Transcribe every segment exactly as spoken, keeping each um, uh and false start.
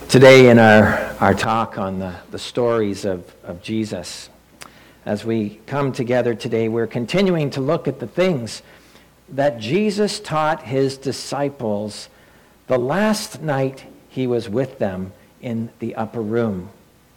Today in our, our talk on the, the stories of, of Jesus, as we come together today, we're continuing to look at the things that Jesus taught his disciples the last night he was with them in the upper room.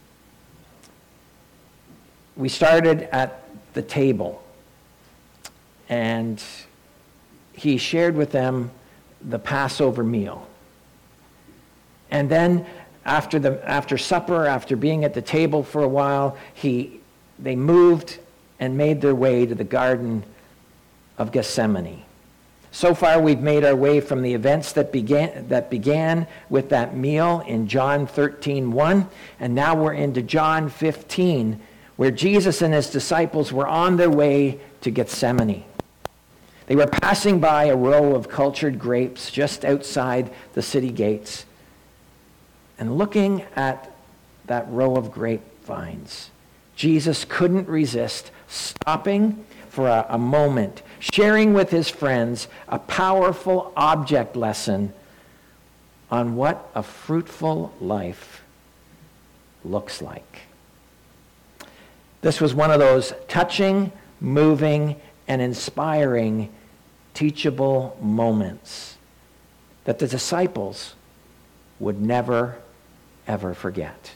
We started at the table, and he shared with them the Passover meal. And then after the after supper, after being at the table for a while, he they moved and made their way to the Garden of Gethsemane. So far, we've made our way from the events that began that began with that meal in John thirteen one, and now we're into John fifteen, where Jesus and his disciples were on their way to Gethsemane. They were passing by a row of cultured grapes just outside the city gates. And looking at that row of grapevines, Jesus couldn't resist stopping for a, a moment, sharing with his friends a powerful object lesson on what a fruitful life looks like. This was one of those touching, moving, and inspiring teachable moments that the disciples would never ever forget.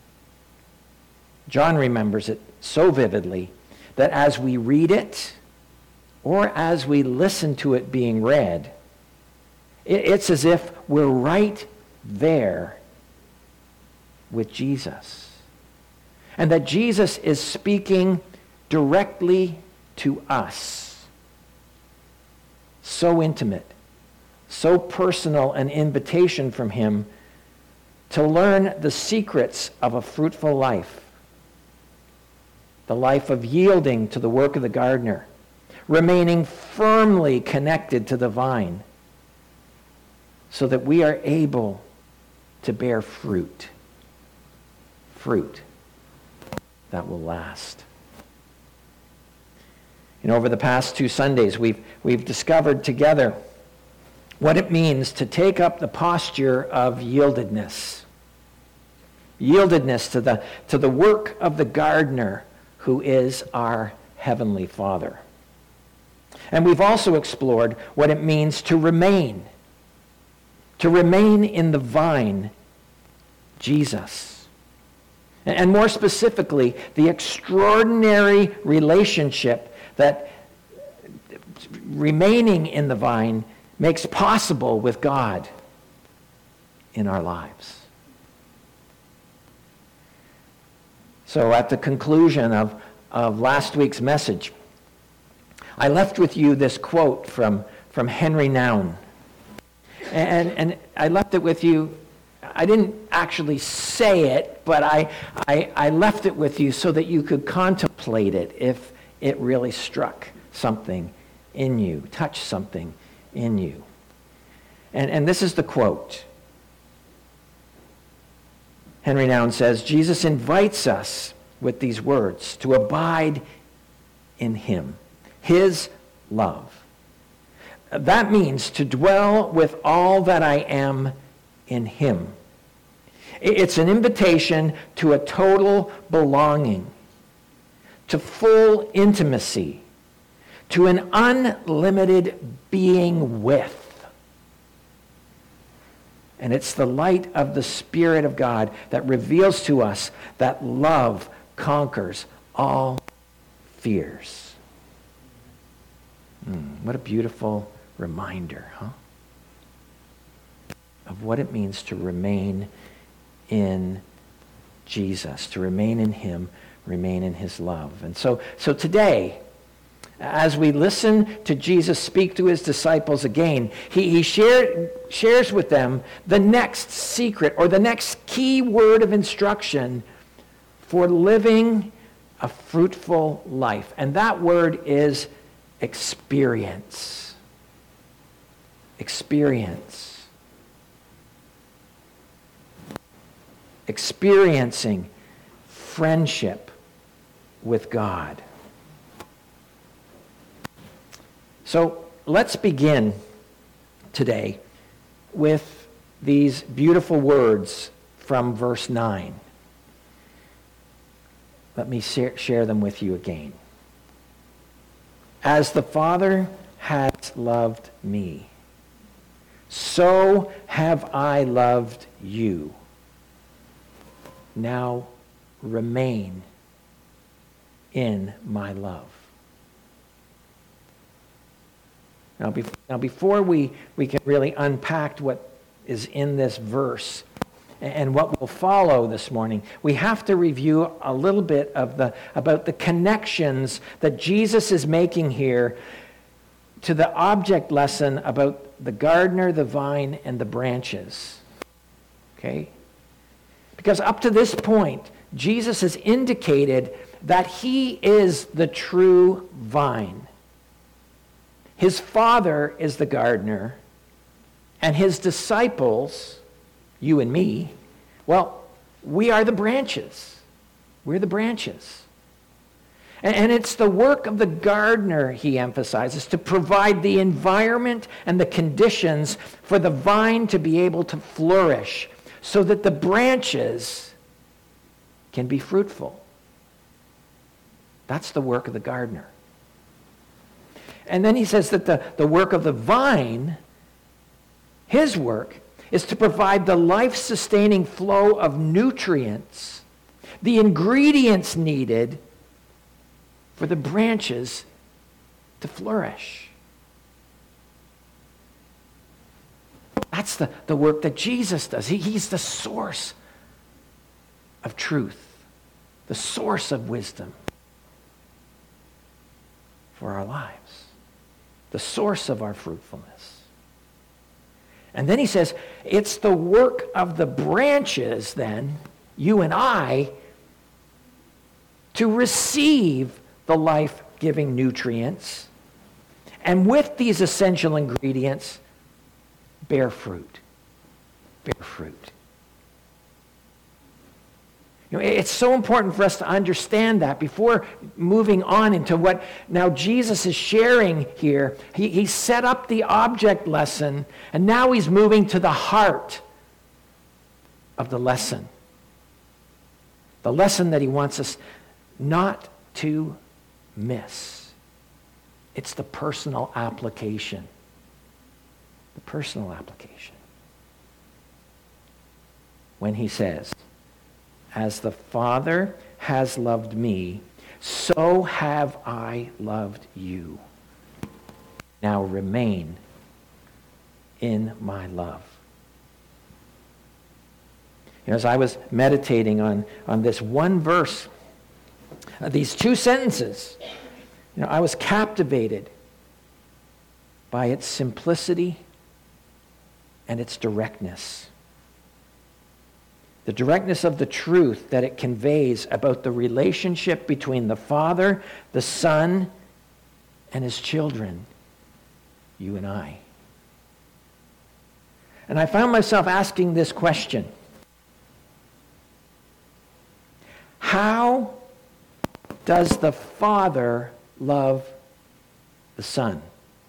John remembers it so vividly that as we read it, or as we listen to it being read, it's as if we're right there with Jesus. And that Jesus is speaking directly to us. So intimate, so personal an invitation from him to learn the secrets of a fruitful life. The life of yielding to the work of the gardener, remaining firmly connected to the vine, so that we are able to bear fruit. Fruit that will last. You know, over the past two Sundays, we've, we've discovered together what it means to take up the posture of yieldedness. Yieldedness to the, to the work of the gardener who is our Heavenly Father. And we've also explored what it means to remain. To remain in the vine, Jesus. And more specifically, the extraordinary relationship that remaining in the vine makes possible with God in our lives. So at the conclusion of, of last week's message, I left with you this quote from, from Henry Nouwen. And, and I left it with you, I didn't actually say it, but I, I, I left it with you so that you could contemplate it if it really struck something in you, touched something in you. And, and this is the quote. Henry Nouwen says, Jesus invites us with these words to abide in him, his love. That means to dwell with all that I am in him. It's an invitation to a total belonging, to full intimacy, to an unlimited being with. And it's the light of the Spirit of God that reveals to us that love conquers all fears. Mm, what a beautiful reminder, huh? Of what it means to remain in Jesus, to remain in him, remain in his love. And so, so today, as we listen to Jesus speak to his disciples again, he, he share, shares with them the next secret or the next key word of instruction for living a fruitful life. And that word is experience. Experience. Experiencing friendship with God. So let's begin today with these beautiful words from verse nine. Let me share them with you again. As the Father has loved me, so have I loved you. Now remain in my love. Now, be- now before we, we can really unpack what is in this verse and what will follow this morning, we have to review a little bit of the about the connections that Jesus is making here to the object lesson about the gardener, the vine, and the branches. Okay? Because up to this point, Jesus has indicated that he is the true vine. His Father is the gardener, and his disciples, you and me, well, we are the branches. We're the branches. And, and it's the work of the gardener, he emphasizes, to provide the environment and the conditions for the vine to be able to flourish so that the branches can be fruitful. That's the work of the gardener. And then he says that the, the work of the vine, his work, is to provide the life-sustaining flow of nutrients, the ingredients needed for the branches to flourish. That's the, the work that Jesus does. He, he's the source of truth, the source of wisdom for our lives, the source of our fruitfulness. And then he says, it's the work of the branches, then, you and I, to receive the life-giving nutrients, and with these essential ingredients, bear fruit. Bear fruit. You know, it's so important for us to understand that before moving on into what now Jesus is sharing here. He, he set up the object lesson, and now he's moving to the heart of the lesson. The lesson that he wants us not to miss. It's the personal application. The personal application. When he says, as the Father has loved me, so have I loved you. Now remain in my love. You know, as I was meditating on, on this one verse, uh, these two sentences, you know, I was captivated by its simplicity and its directness. The directness of the truth that it conveys about the relationship between the Father, the Son, and his children, you and I. And I found myself asking this question. How does the Father love the Son?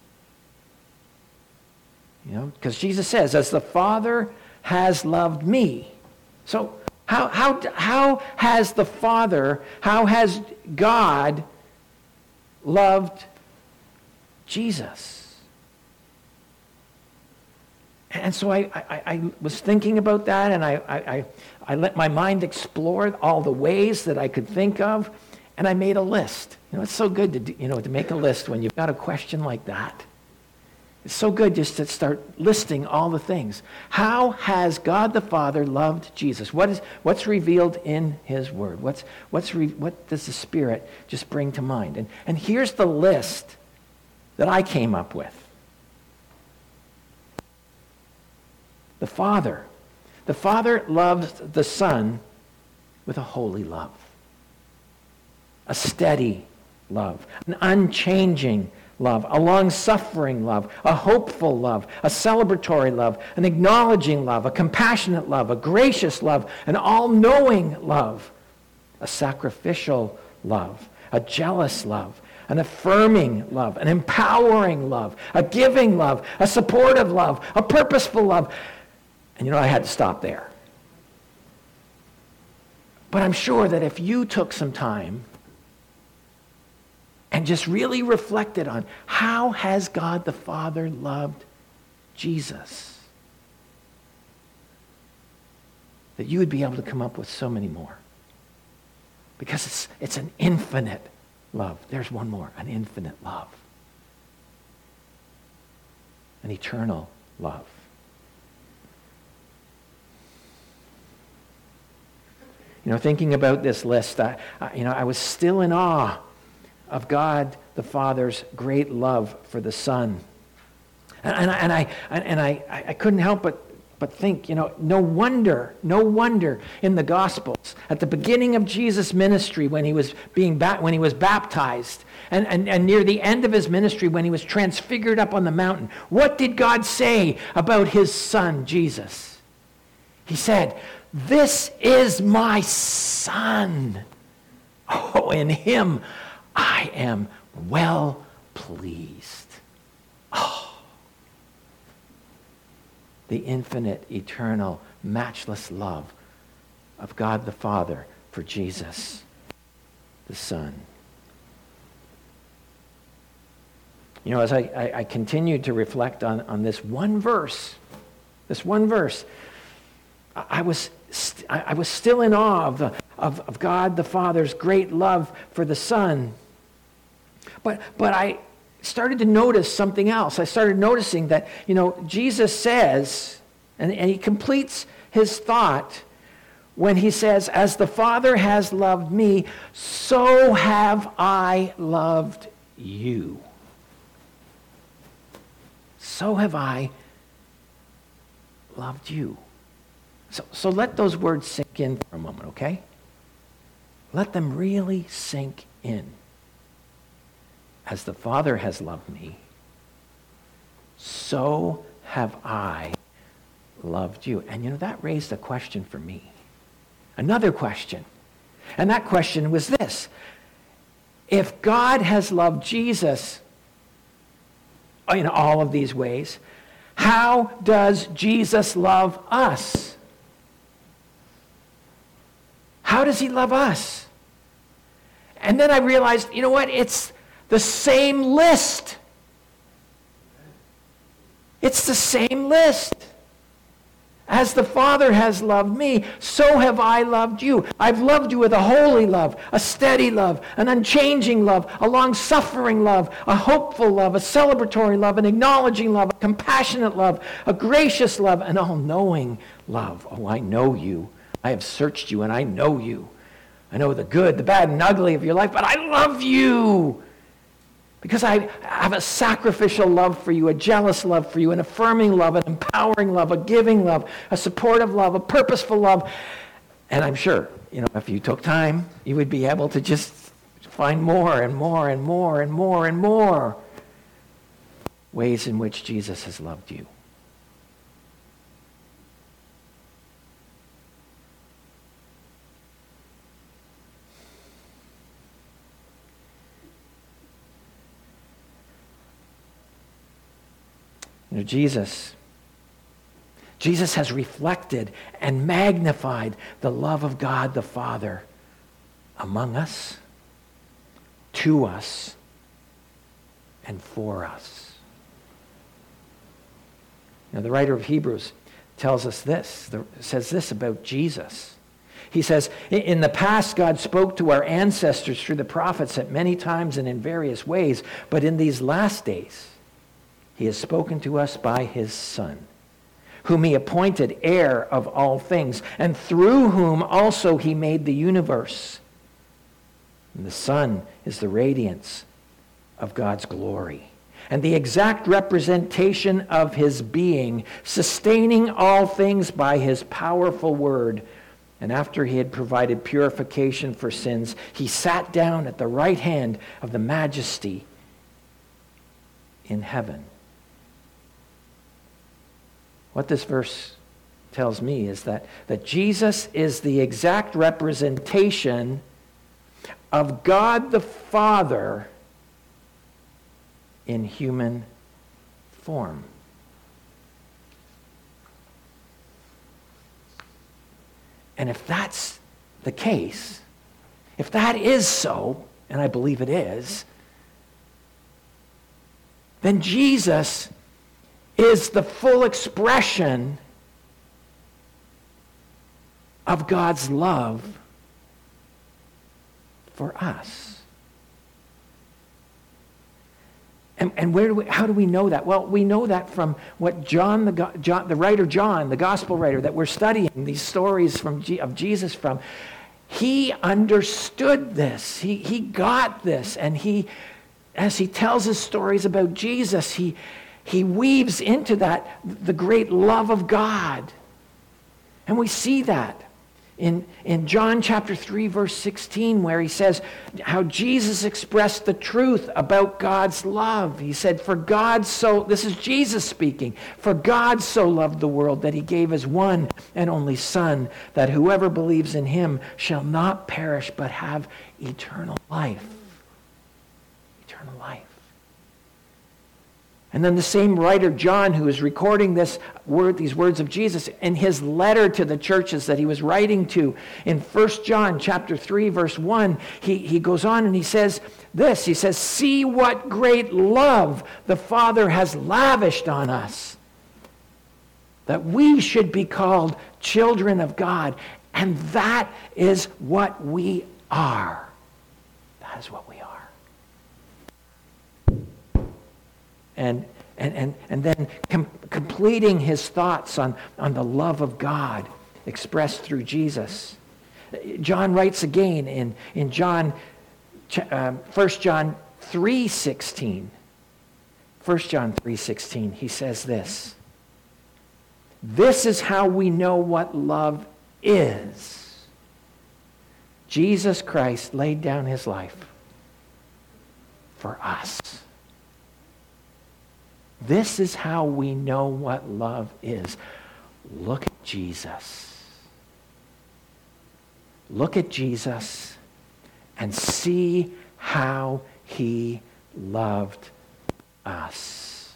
You know, because Jesus says, as the Father has loved me. So how, how, how has the Father, how has God loved Jesus? And so I, I, I was thinking about that, and I, I, I let my mind explore all the ways that I could think of, and I made a list. You know, it's so good to do, you know, to make a list when you've got a question like that. It's so good just to start listing all the things. How has God the Father loved Jesus? What is what's revealed in his word? What's what's re, what does the Spirit just bring to mind? And and here's the list that I came up with. The Father. The Father loves the Son with a holy love. A steady love. An unchanging love. A long-suffering love. A hopeful love. A celebratory love. An acknowledging love. A compassionate love. A gracious love. An all-knowing love. A sacrificial love. A jealous love. An affirming love. An empowering love. A giving love. A supportive love. A purposeful love. And you know, I had to stop there. But I'm sure that if you took some time and just really reflected on how has God the Father loved Jesus, that you would be able to come up with so many more. Because it's, it's an infinite love. There's one more, an infinite love. An eternal love. You know, thinking about this list, I, I, you know, I was still in awe of God the Father's great love for the Son. And, and, I, and, I, and I, I couldn't help but, but think, you know, no wonder, no wonder in the Gospels, at the beginning of Jesus' ministry when he was being ba- when he was baptized, and, and, and near the end of his ministry when he was transfigured up on the mountain, what did God say about his Son, Jesus? He said, "This is my Son. Oh, in him I am well pleased." Oh. The infinite, eternal, matchless love of God the Father for Jesus, the Son. You know, as I, I, I continued to reflect on, on this one verse, this one verse, I, I was st- I, I was still in awe of, the, of, of God the Father's great love for the Son. But, but I started to notice something else. I started noticing that, you know, Jesus says, and, and he completes his thought when he says, "As the Father has loved me, so have I loved you." So have I loved you. So, so let those words sink in for a moment, okay? Let them really sink in. As the Father has loved me, so have I loved you. And you know, that raised a question for me. Another question. And that question was this: if God has loved Jesus in all of these ways, how does Jesus love us? How does he love us? And then I realized, you know what? It's the same list. It's the same list. As the Father has loved me, so have I loved you. I've loved you with a holy love, a steady love, an unchanging love, a long-suffering love, a hopeful love, a celebratory love, an acknowledging love, a compassionate love, a gracious love, an all-knowing love. Oh, I know you. I have searched you and I know you. I know the good, the bad, and ugly of your life, but I love you. Because I have a sacrificial love for you, a jealous love for you, an affirming love, an empowering love, a giving love, a supportive love, a purposeful love. And I'm sure, you know, if you took time, you would be able to just find more and more and more and more and more ways in which Jesus has loved you. You know, Jesus, Jesus has reflected and magnified the love of God the Father among us, to us, and for us. Now, the writer of Hebrews tells us this, says this about Jesus. He says, in the past, God spoke to our ancestors through the prophets at many times and in various ways, but in these last days, he has spoken to us by his Son, whom he appointed heir of all things, and through whom also he made the universe. And the Son is the radiance of God's glory, and the exact representation of his being, sustaining all things by his powerful word. And after he had provided purification for sins, he sat down at the right hand of the Majesty in heaven. What this verse tells me is that, that Jesus is the exact representation of God the Father in human form. And if that's the case, if that is so, and I believe it is, then Jesus is the full expression of God's love for us. And, and where do we, how do we know that? Well, we know that from what John, the, John, the writer John, the gospel writer that we're studying these stories from of Jesus from, he understood this. He, he got this. And he, as he tells his stories about Jesus, he, he weaves into that the great love of God. And we see that in, in John chapter three, verse sixteen, where he says how Jesus expressed the truth about God's love. He said, for God so, this is Jesus speaking, for God so loved the world that he gave his one and only Son, that whoever believes in him shall not perish but have eternal life. Eternal life. And then the same writer, John, who is recording this word, these words of Jesus, in his letter to the churches that he was writing to, in First John chapter three, verse one, he, he goes on and he says this, he says, see what great love the Father has lavished on us, that we should be called children of God. And that is what we are. That is what we are. And, and, and, and then com- completing his thoughts on, on the love of God expressed through Jesus. John writes again in, in John, uh, First John three sixteen. First John three sixteen, he says this. This is how we know what love is. Jesus Christ laid down his life for us. This is how we know what love is. Look at Jesus. Look at Jesus and see how he loved us.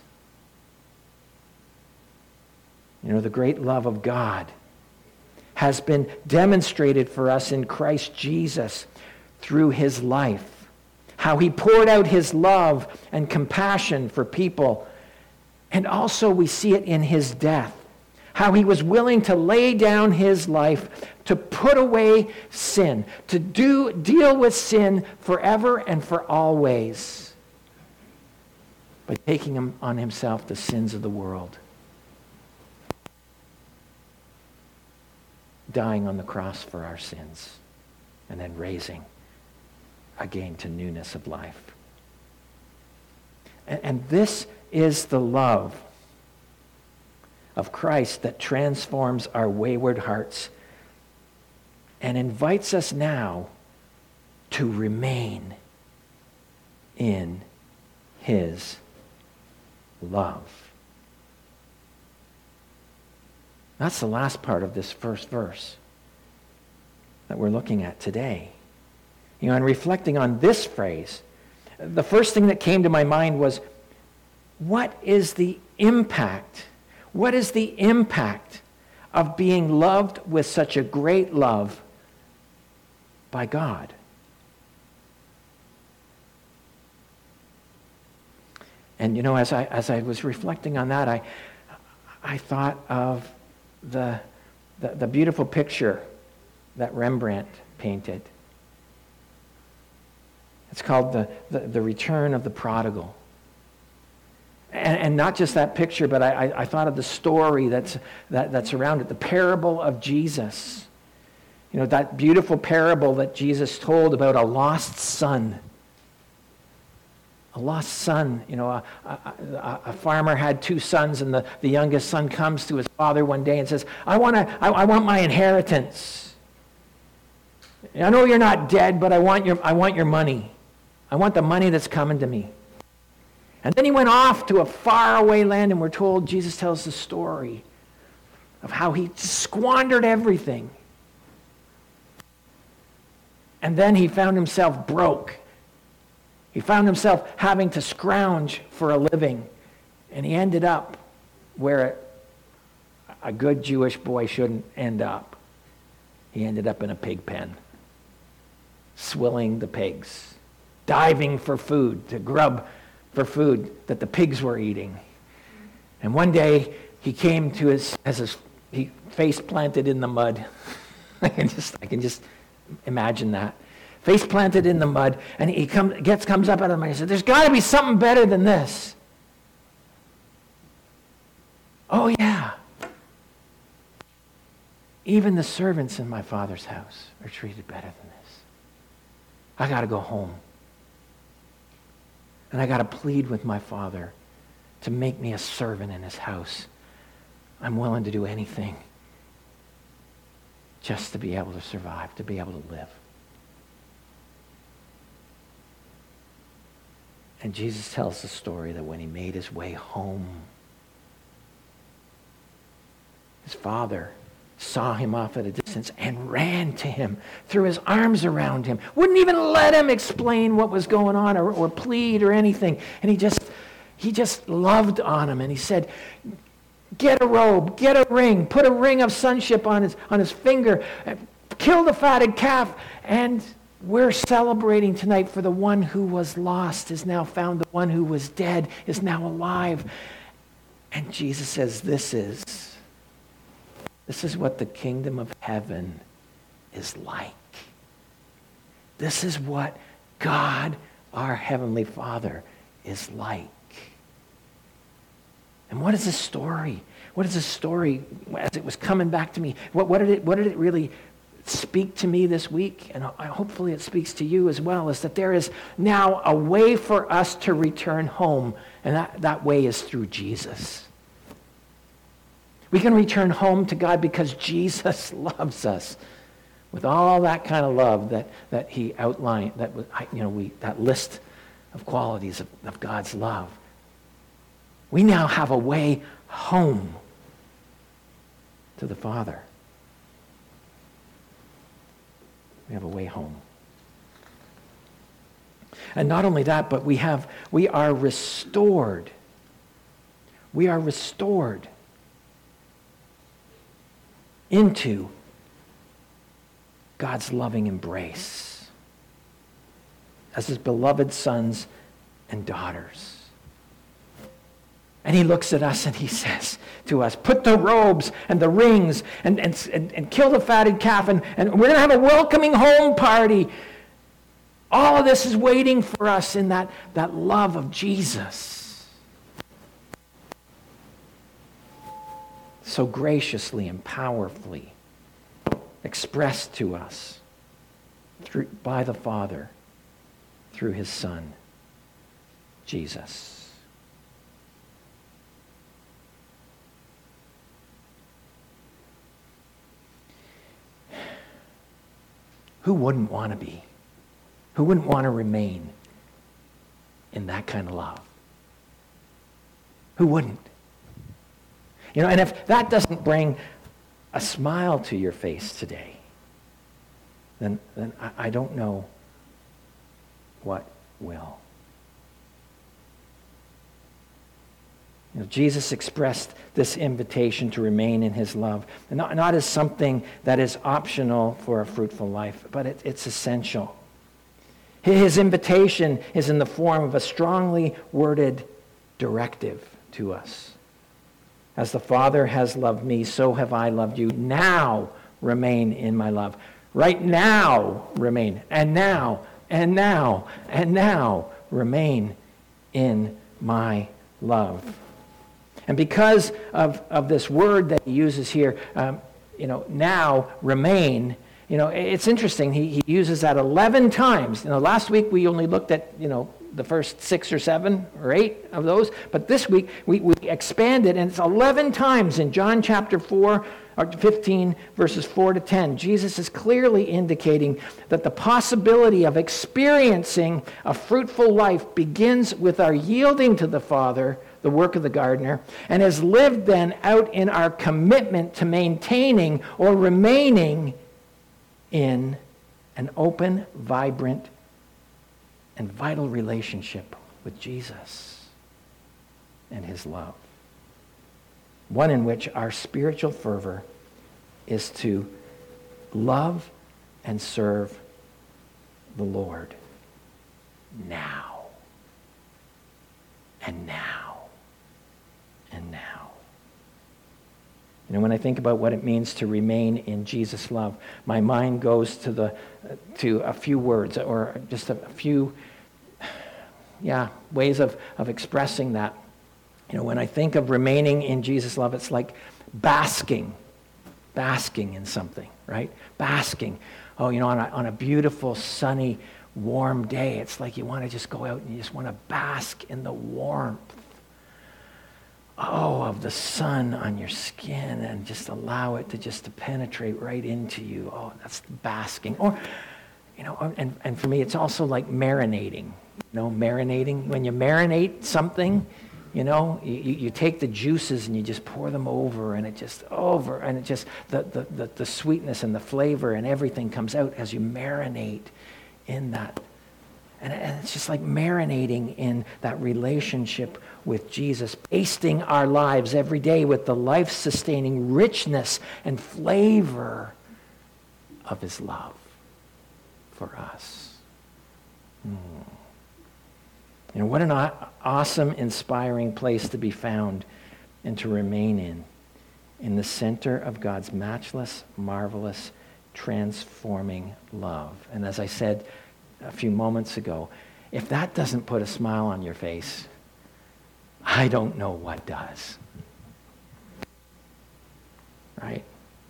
You know, the great love of God has been demonstrated for us in Christ Jesus through his life. How he poured out his love and compassion for people. And also we see it in his death. How he was willing to lay down his life to put away sin, to do deal with sin forever and for always, by taking him on himself the sins of the world, dying on the cross for our sins, and then raising again to newness of life. And, and this is the love of Christ that transforms our wayward hearts and invites us now to remain in his love. That's the last part of this first verse that we're looking at today. You know, and reflecting on this phrase, the first thing that came to my mind was, what is the impact? What is the impact of being loved with such a great love by God? And you know, as I as I was reflecting on that, I I thought of the the, the beautiful picture that Rembrandt painted. It's called the, the, the Return of the Prodigal. And, and not just that picture, but I, I, I thought of the story that's, that, that's around it, the parable of Jesus. You know, that beautiful parable that Jesus told about a lost son. A lost son. You know, a, a, a farmer had two sons, and the, the youngest son comes to his father one day and says, I, wanna, I, I want my inheritance. I know you're not dead, but I want your, I want your money. I want the money that's coming to me. And then he went off to a faraway land, and we're told, Jesus tells the story of how he squandered everything. And then he found himself broke. He found himself having to scrounge for a living. And he ended up where a good Jewish boy shouldn't end up. he ended up in a pig pen, swilling the pigs, diving for food, to grub for food that the pigs were eating. And one day he came to his, as his he face planted in the mud. I can just, I can just imagine that. Face planted in the mud, and he comes, gets, comes up out of the mud and he said, there's got to be something better than this. Oh yeah. Even the servants in my Father's house are treated better than this. I got to go home. And I got to plead with my Father to make me a servant in his house. I'm willing to do anything just to be able to survive, to be able to live. And Jesus tells the story that when he made his way home, his father saw him off at a distance and ran to him, threw his arms around him, wouldn't even let him explain what was going on or, or plead or anything. And he just, he just loved on him. And he said, get a robe, get a ring, put a ring of sonship on his, on his finger, kill the fatted calf. And we're celebrating tonight, for the one who was lost is now found. The one who was dead is now alive. And Jesus says, this is This is what the kingdom of heaven is like. This is what God, our Heavenly Father, is like. And what is this story? What is this story as it was coming back to me? What, what, did it, what did it really speak to me this week? And hopefully it speaks to you as well, is that there is now a way for us to return home. And that, that way is through Jesus. We can return home to God because Jesus loves us with all that kind of love that, that he outlined, that you know, we that list of qualities of, of God's love. We now have a way home to the Father. We have a way home. And not only that, but we have we are restored. We are restored into God's loving embrace as his beloved sons and daughters. And he looks at us and he says to us, put the robes and the rings and, and, and, and kill the fatted calf, and, and we're going to have a welcoming home party. All of this is waiting for us in that, that love of Jesus. So graciously and powerfully expressed to us through, by the Father through his Son, Jesus. Who wouldn't want to be? Who wouldn't want to remain in that kind of love? Who wouldn't? You know, and if that doesn't bring a smile to your face today, then, then I, I don't know what will. You know, Jesus expressed this invitation to remain in his love, and not, not as something that is optional for a fruitful life, but it, it's essential. His invitation is in the form of a strongly worded directive to us. As the Father has loved me, so have I loved you. Now remain in my love. Right now remain. And now, and now, and now remain in my love. And because of, of this word that he uses here, um, you know, now remain, you know, it's interesting. He, he uses that eleven times. You know, last week we only looked at, you know, the first six or seven or eight of those. But this week we, we expanded, and it's eleven times in John chapter four, or fifteen, verses four to ten. Jesus is clearly indicating that the possibility of experiencing a fruitful life begins with our yielding to the Father, the work of the gardener, and is lived then out in our commitment to maintaining or remaining in an open, vibrant, and vital relationship with Jesus and his love. One in which our spiritual fervor is to love and serve the Lord now and now and now. You know, when I think about what it means to remain in Jesus' love, my mind goes to the to a few words or just a few, yeah, ways of, of expressing that. You know, when I think of remaining in Jesus' love, it's like basking, basking in something, right? Basking. Oh, you know, on a, on a beautiful, sunny, warm day, it's like you want to just go out and you just want to bask in the warmth, oh, of the sun on your skin and just allow it to just to penetrate right into you. Oh, that's basking. Or, you know, and, and for me, it's also like marinating. You know, marinating. When you marinate something, you know, you, you take the juices and you just pour them over and it just over and it just, the, the, the, the sweetness and the flavor and everything comes out as you marinate in that. And, and it's just like marinating in that relationship with Jesus, basting our lives every day with the life-sustaining richness and flavor of his love for us. Hmm. You know, what an awesome, inspiring place to be found and to remain in, in the center of God's matchless, marvelous, transforming love. And as I said a few moments ago, if that doesn't put a smile on your face, I don't know what does. Right?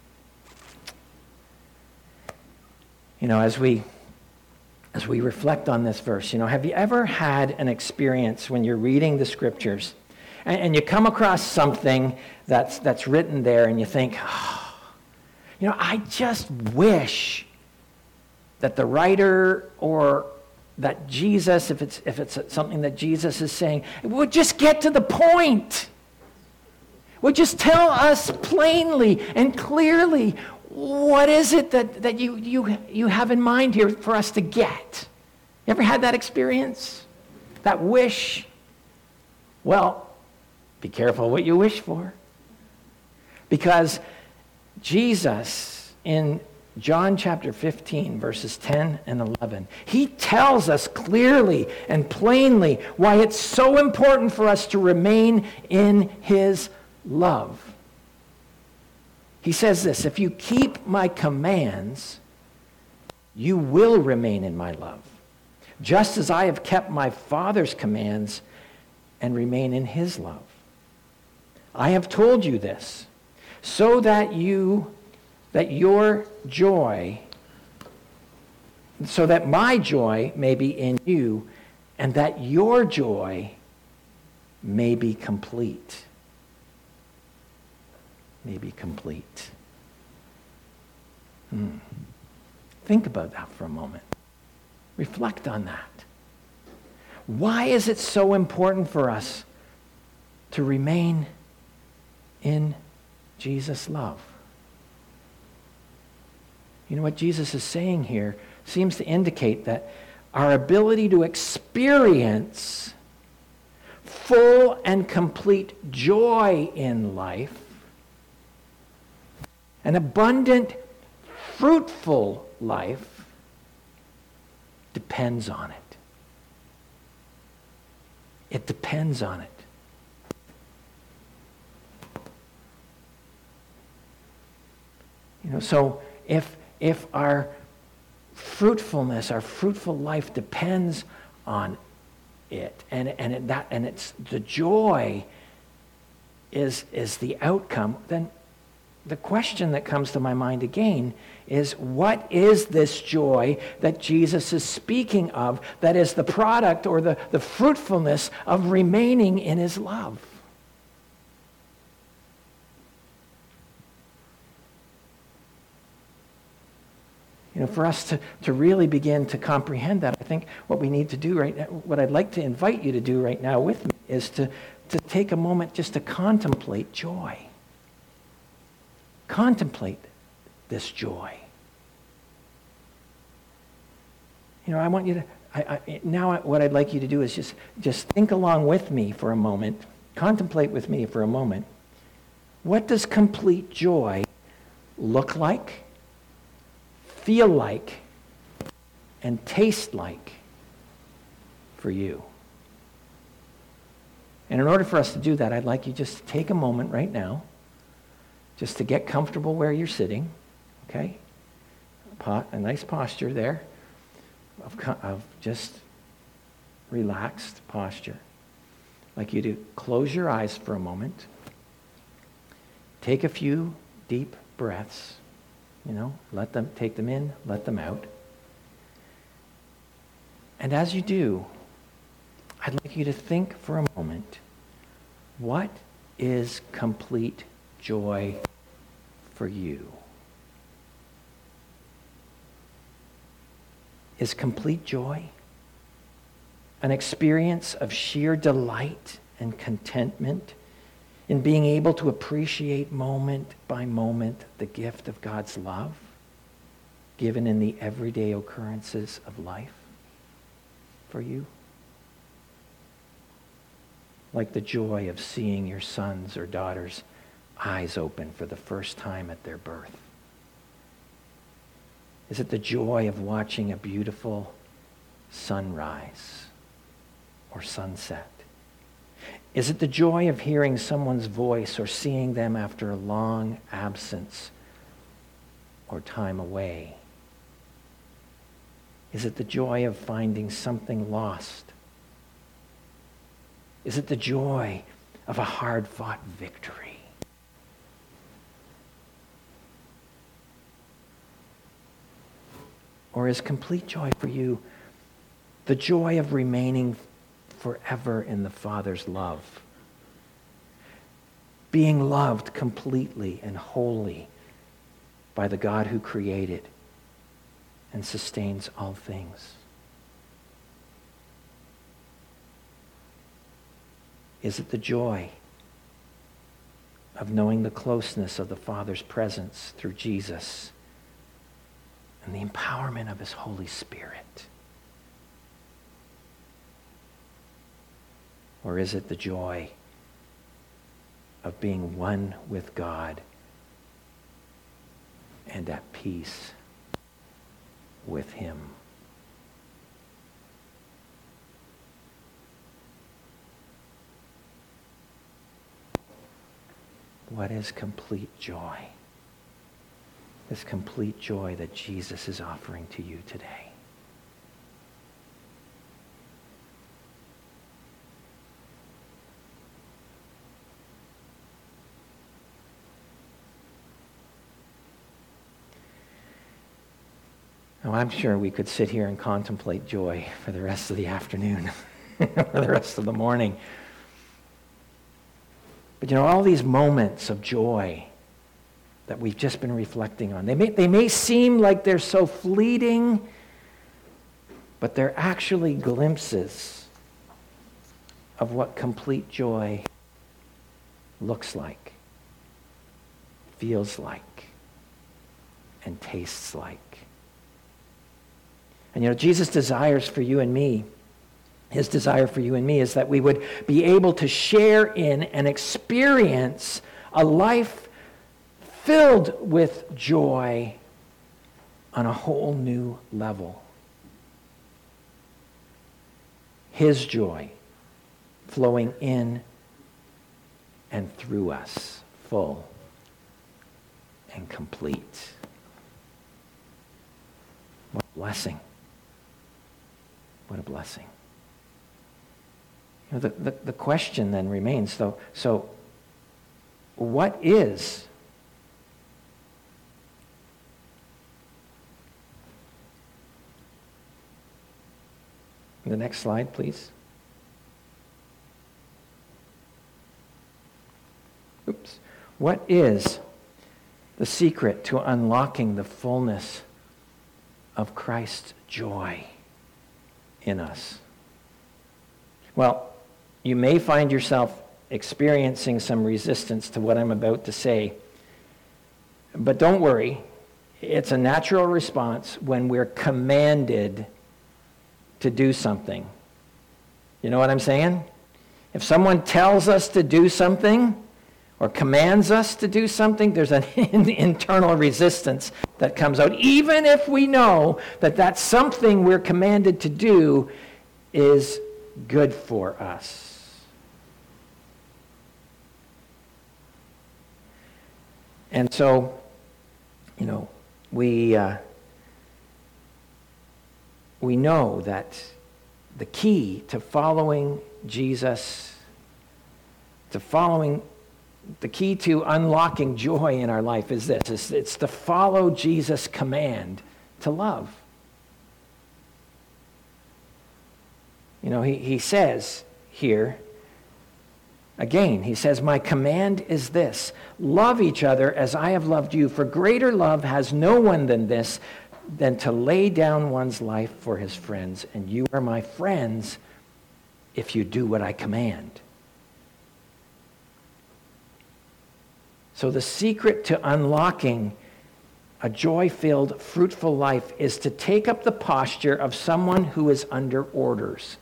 You know, as we as we reflect on this verse, you know, have you ever had an experience when you're reading the scriptures and, and you come across something that's that's written there and you think, oh, you know, I just wish that the writer or that Jesus, if it's if it's something that Jesus is saying, would just get to the point. Would just tell us plainly and clearly what is it that, that you, you, you have in mind here for us to get. You ever had that experience? That wish? Well, be careful what you wish for. Because Jesus in John chapter fifteen, verses ten and eleven, he tells us clearly and plainly why it's so important for us to remain in his love. He says this, if you keep my commands, you will remain in my love, just as I have kept my Father's commands and remain in his love. I have told you this, so that you that your joy, so that my joy may be in you, and that your joy may be complete. May be complete. Hmm. Think about that for a moment. Reflect on that. Why is it so important for us to remain in Jesus' love? You know what Jesus is saying here seems to indicate that our ability to experience full and complete joy in life, an abundant, fruitful life, depends on it. It depends on it. You know, so if if our fruitfulness, our fruitful life depends on it, and and it, that and it's the joy is is the outcome, then the question that comes to my mind again is, what is this joy that Jesus is speaking of that is the product or the, the fruitfulness of remaining in his love? You know, for us to, to really begin to comprehend that, I think what we need to do right now, what I'd like to invite you to do right now with me, is to, to take a moment just to contemplate joy. Contemplate this joy. You know, I want you to, I, I, now what I'd like you to do is just, just think along with me for a moment, contemplate with me for a moment. What does complete joy look like? feel like and taste like for you. And in order for us to do that, I'd like you just to take a moment right now just to get comfortable where you're sitting, okay? A nice posture there of, of just relaxed posture. I'd like you to close your eyes for a moment. Take a few deep breaths, you know, let them, take them in, let them out. And as you do, I'd like you to think for a moment, what is complete joy for you? Is complete joy an experience of sheer delight and contentment in being able to appreciate moment by moment the gift of God's love given in the everyday occurrences of life for you? Like the joy of seeing your sons or daughters' eyes open for the first time at their birth? Is it the joy of watching a beautiful sunrise or sunset? Is it the joy of hearing someone's voice or seeing them after a long absence or time away? Is it the joy of finding something lost? Is it the joy of a hard-fought victory? Or is complete joy for you the joy of remaining forever in the Father's love? Being loved completely and wholly by the God who created and sustains all things. Is it the joy of knowing the closeness of the Father's presence through Jesus and the empowerment of his Holy Spirit? Or is it the joy of being one with God and at peace with him? What is complete joy? This complete joy that Jesus is offering to you today. Now, I'm sure we could sit here and contemplate joy for the rest of the afternoon, for the rest of the morning. But you know, all these moments of joy that we've just been reflecting on, they may, they may seem like they're so fleeting, but they're actually glimpses of what complete joy looks like, feels like, and tastes like. And you know, Jesus' desires for you and me, his desire for you and me is that we would be able to share in and experience a life filled with joy on a whole new level. His joy flowing in and through us, full and complete. What a blessing. What a blessing. You know, the, the, the question then remains, though, so what is the next slide, please? Oops. What is the secret to unlocking the fullness of Christ's joy in us? Well, you may find yourself experiencing some resistance to what I'm about to say, but don't worry. It's a natural response when we're commanded to do something. You know what I'm saying? If someone tells us to do something, or commands us to do something, there's an internal resistance that comes out, even if we know that that something we're commanded to do is good for us. And so, you know, we uh, we know that the key to following Jesus, to following, the key to unlocking joy in our life is this. It's, it's to follow Jesus' command to love. You know, he, he says here, again, he says, my command is this, love each other as I have loved you, for greater love has no one than this, than to lay down one's life for his friends. And you are my friends if you do what I command. So the secret to unlocking a joy-filled, fruitful life is to take up the posture of someone who is under orders.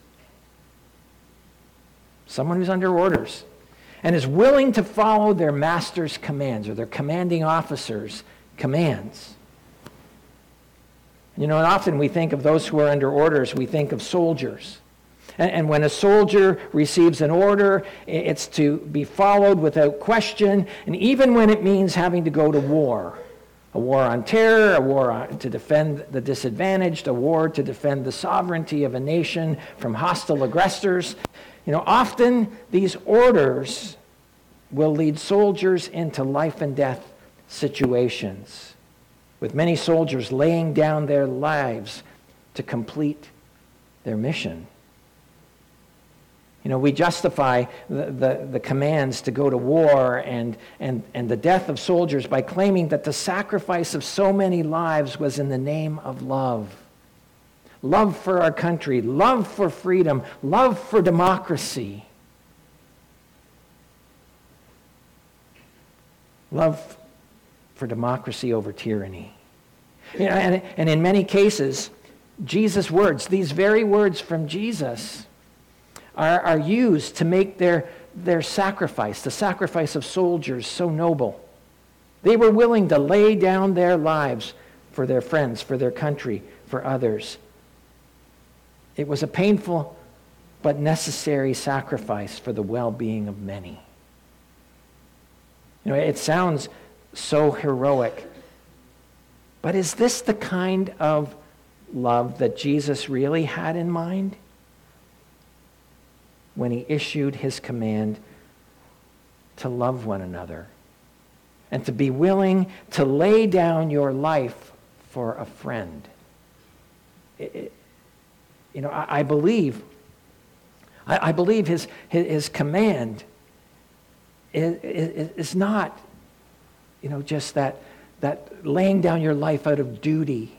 Someone who's under orders and is willing to follow their master's commands or their commanding officer's commands. You know, and often we think of those who are under orders, we think of soldiers. And, and when a soldier receives an order, it's to be followed without question, and even when it means having to go to war. A war on terror, a war on, to defend the disadvantaged, a war to defend the sovereignty of a nation from hostile aggressors. You know, often these orders will lead soldiers into life and death situations, with many soldiers laying down their lives to complete their mission. You know, we justify the, the, the commands to go to war and, and, and the death of soldiers by claiming that the sacrifice of so many lives was in the name of love. Love for our country, love for freedom, love for democracy. Love for democracy over tyranny. You know, and, and in many cases, Jesus' words, these very words from Jesus, are, are used to make their, their sacrifice, the sacrifice of soldiers, so noble. They were willing to lay down their lives for their friends, for their country, for others. It was a painful but necessary sacrifice for the well-being of many. You know, it sounds so heroic, but is this the kind of love that Jesus really had in mind when he issued his command to love one another and to be willing to lay down your life for a friend? It, it, you know, I, I believe, I, I believe his, his, his command is, is, is not, you know, just that, that laying down your life out of duty,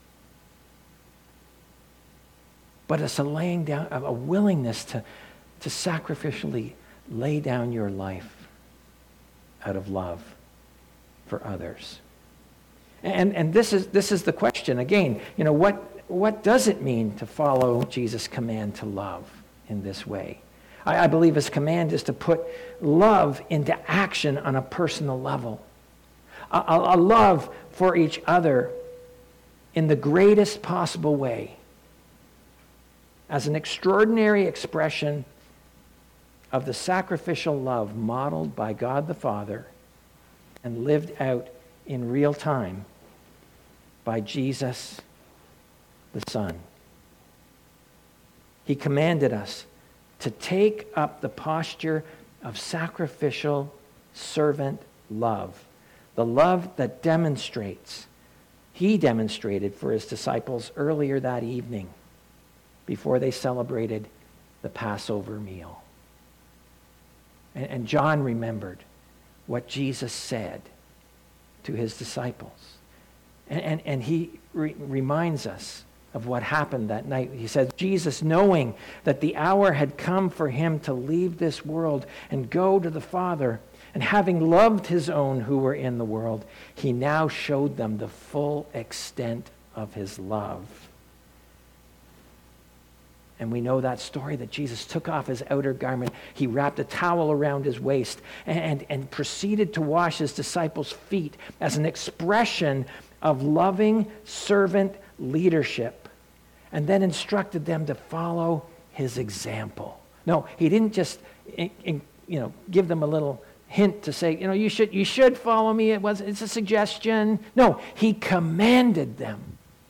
but it's a laying down, a willingness to, to sacrificially lay down your life out of love for others. And and this is this is the question again. You know, what what does it mean to follow Jesus' command to love in this way? I, I believe his command is to put love into action on a personal level, a, a, a love for each other in the greatest possible way, as an extraordinary expression of the sacrificial love modeled by God the Father and lived out in real time by Jesus the Son. He commanded us to take up the posture of sacrificial servant love, the love that demonstrates, he demonstrated for his disciples earlier that evening before they celebrated the Passover meal. And, and John remembered what Jesus said to his disciples. And, and, and he re- reminds us of what happened that night. He says, Jesus, knowing that the hour had come for him to leave this world and go to the Father, and having loved his own who were in the world, he now showed them the full extent of his love. And we know that story that Jesus took off his outer garment. He wrapped a towel around his waist and, and, and proceeded to wash his disciples' feet as an expression of loving servant leadership, and then instructed them to follow his example. No, he didn't just in, in, you know, give them a little hint to say, you know, you should, you should follow me. It was, it's a suggestion. No, he commanded them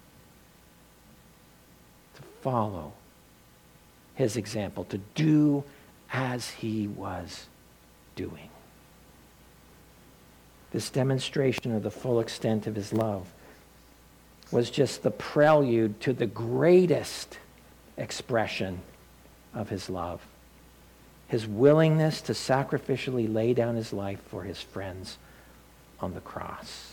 to follow his example, to do as he was doing. This demonstration of the full extent of his love was just the prelude to the greatest expression of his love, his willingness to sacrificially lay down his life for his friends on the cross.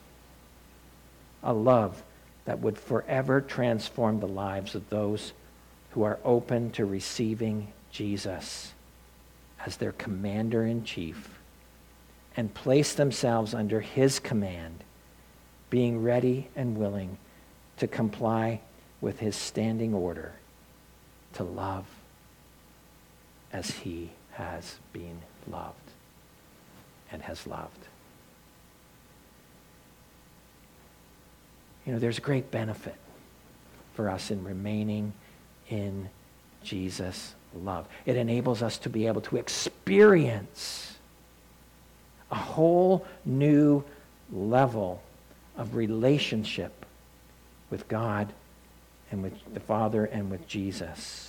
A love that would forever transform the lives of those who are open to receiving Jesus as their commander-in-chief and place themselves under his command, being ready and willing to comply with his standing order to love as he has been loved and has loved. You know, there's great benefit for us in remaining in Jesus' love. It enables us to be able to experience a whole new level of relationship with God and with the Father and with Jesus.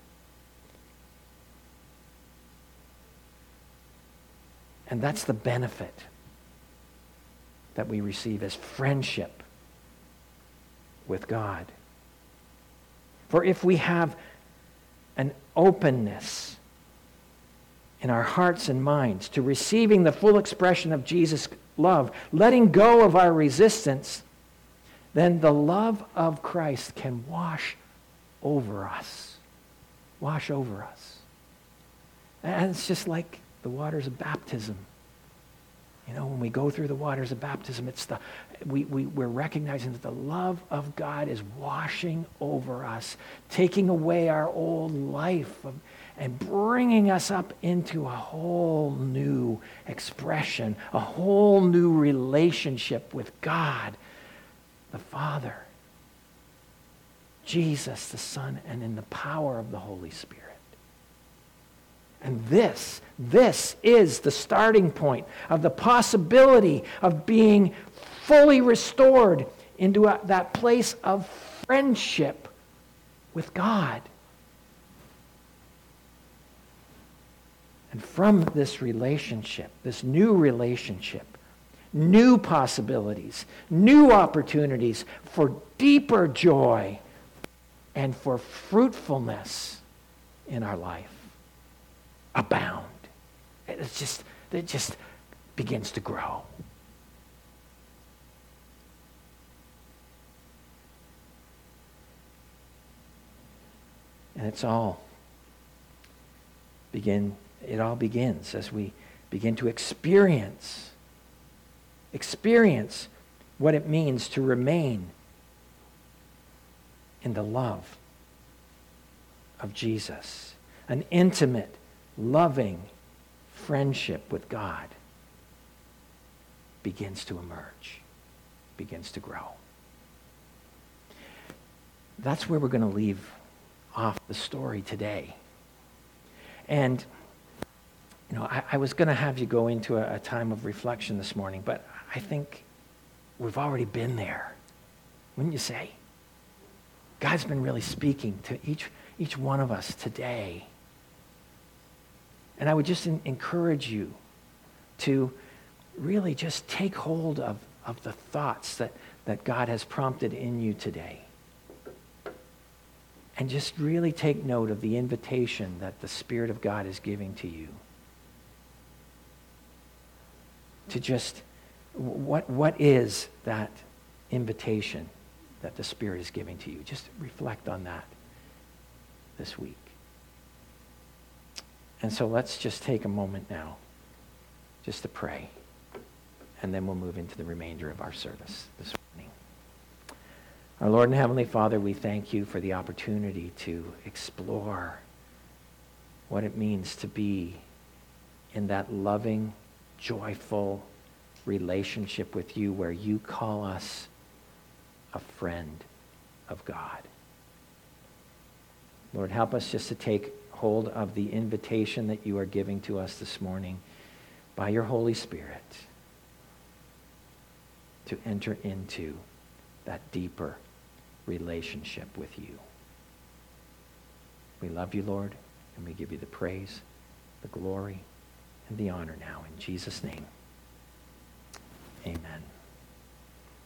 And that's the benefit that we receive as friendship with God. For if we have an openness in our hearts and minds to receiving the full expression of Jesus' love, letting go of our resistance, then the love of Christ can wash over us. Wash over us. And it's just like the waters of baptism. You know, when we go through the waters of baptism, it's the we, we, we're recognizing that the love of God is washing over us, taking away our old life of, and bringing us up into a whole new expression, a whole new relationship with God, the Father, Jesus, the Son, and in the power of the Holy Spirit. And this, this is the starting point of the possibility of being fully restored into a, that place of friendship with God. And from this relationship, this new relationship, new possibilities, new opportunities for deeper joy and for fruitfulness in our life abound. It's just, it just begins to grow. And it's all begin, it all begins as we begin to experience, experience what it means to remain in the love of Jesus. An intimate, loving friendship with God begins to emerge, begins to grow. That's where we're going to leave off the story today. And, you know, I, I was going to have you go into a, a time of reflection this morning, but I think we've already been there. Wouldn't you say? God's been really speaking to each, each one of us today. And I would just in, encourage you to really just take hold of, of the thoughts that, that God has prompted in you today. And just really take note of the invitation that the Spirit of God is giving to you. To just, what what is that invitation that the Spirit is giving to you? Just reflect on that this week. And so let's just take a moment now just to pray. And then we'll move into the remainder of our service this morning. Our Lord and Heavenly Father, we thank you for the opportunity to explore what it means to be in that loving, joyful relationship with you where you call us a friend of God. Lord, help us just to take hold of the invitation that you are giving to us this morning by your Holy Spirit to enter into that deeper relationship with you. We love you, Lord, and we give you the praise, the glory, and the honor now. In Jesus' name, amen.